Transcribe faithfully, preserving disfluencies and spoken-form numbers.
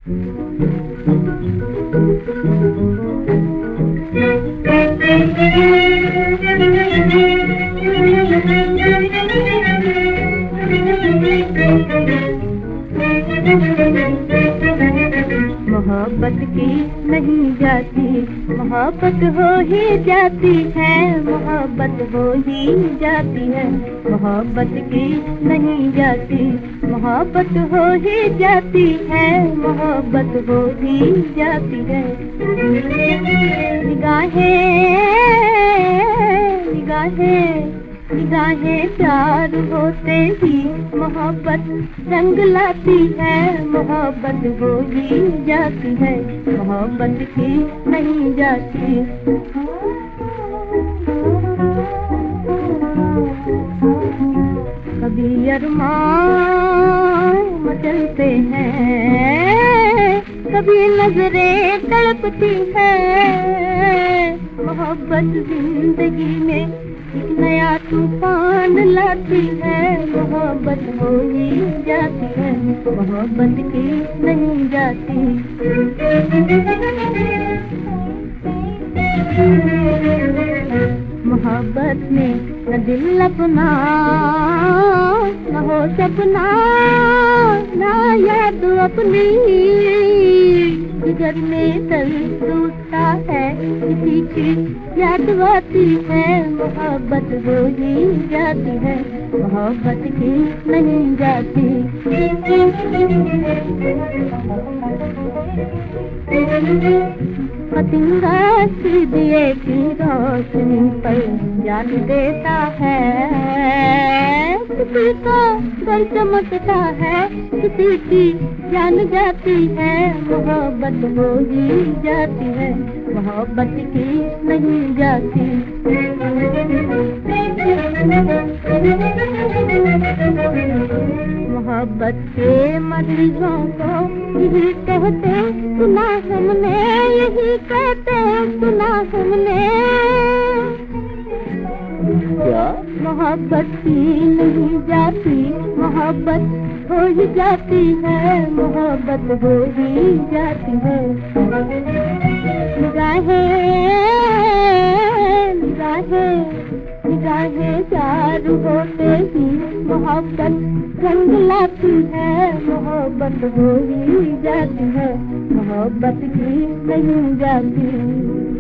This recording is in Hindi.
मोहब्बत की नहीं जाती, मोहब्बत हो ही जाती है, मोहब्बत हो ही जाती है। मोहब्बत की नहीं जाती, मोहब्बत हो ही जाती है, मोहब्बत हो ही जाती है। निगाहें निगाहें निगाहें प्यार होते ही मोहब्बत रंग लाती है, मोहब्बत हो ही जाती है, मोहब्बत की नहीं जाती। कभी अरमान मचलते हैं, कभी नजरें तड़पती है। मोहब्बत जिंदगी में एक नया तूफान लाती है, मोहब्बत हो ही जाती है, मोहब्बत की नहीं जाती। मोहब्बत में न दिल अपना, न हो सपना, न याद अपनी। जिगर में दर्द उठता है, किसी की याद आती है, मोहब्बत हो ही जाती है, मोहब्बत की नहीं जाती। पतंगा दिए की रोशनी पर जान देता है, किसी का दिल चमकता है, किसी की जान जाती है, मोहब्बत हो ही जाती है, मोहब्बत की नहीं जाती। मोहब्बत के मरीजों को यही कहते सुना हमने, यही कहते सुना हमने। क्या मोहब्बत की नहीं जाती, मोहब्बत हो ही जाती है, मोहब्बत हो ही जाती है। निगाहें निगाहें निगाहें प्यार होते ही मोहब्बत रंग लाती है, मोहब्बत हो ही जाती है, मोहब्बत की नहीं जाती।